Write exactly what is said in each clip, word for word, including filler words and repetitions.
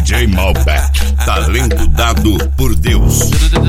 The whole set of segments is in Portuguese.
J Malbec, talento dado por Deus.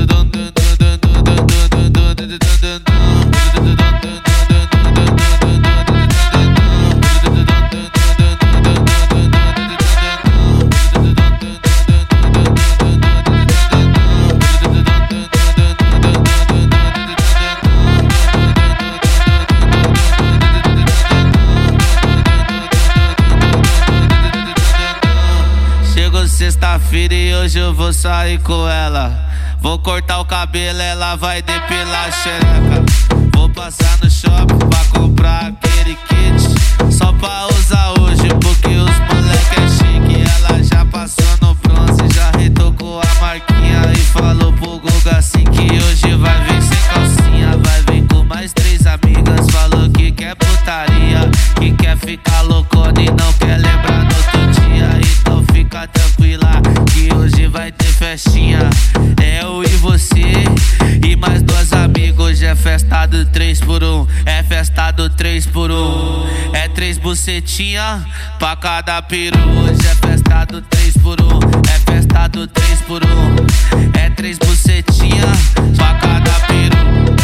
Sexta-feira e hoje eu vou sair com ela. Vou cortar o cabelo, ela vai depilar a xereca. Vou passar no shopping pra comprar aquele kit só pra usar hoje, porque os moleque é chique. Ela já passou no bronze, já retocou a marquinha e falou pro Guga assim que hoje vai vir sem calcinha. Vai vir com mais três amigas, falou que quer putaria, que quer ficar loucona e não quer lembrar no outro dia. Então fica tranquila que hoje vai ter festinha. É eu e você e mais dois amigos. Hoje é festa do três por um, é festa do três por um. É três bucetinha pra cada peru. Hoje é festa do três por um, é festa do três por um. É três bucetinha pra cada peru.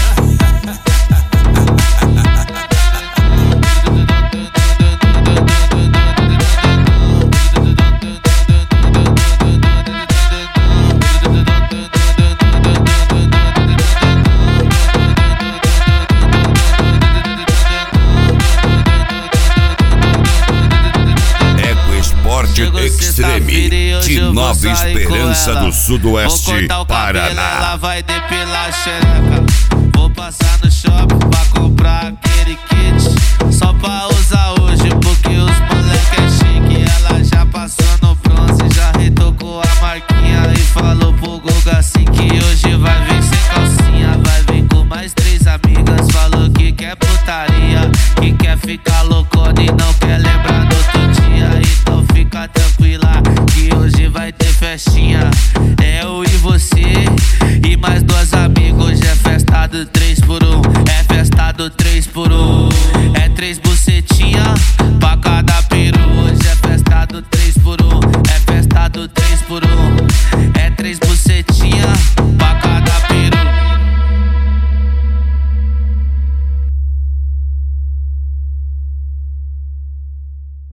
Extreme de Nova Esperança do Sudoeste, Vou cortar o Paraná. Cabelo, ela vai depilar a xereca. Vou passar no shopping pra comprar aquele kit só pra usar hoje, porque os moleque é chique. Ela já passou no bronze, já retocou a marquinha e falou pro Guga assim que hoje vai vir sem calcinha. Vai vir com mais três amigas, falou que quer putaria, que quer ficar loucona e não quer lembrar do outro dia. Então fica tranquila que hoje vai ter festinha. É eu e você e mais duas amigos. Hoje é festa do três por um, é festa do três por um. É três bucetinha pra cada peru. Hoje é festa do três por um, é festa do três por um. É três bucetinha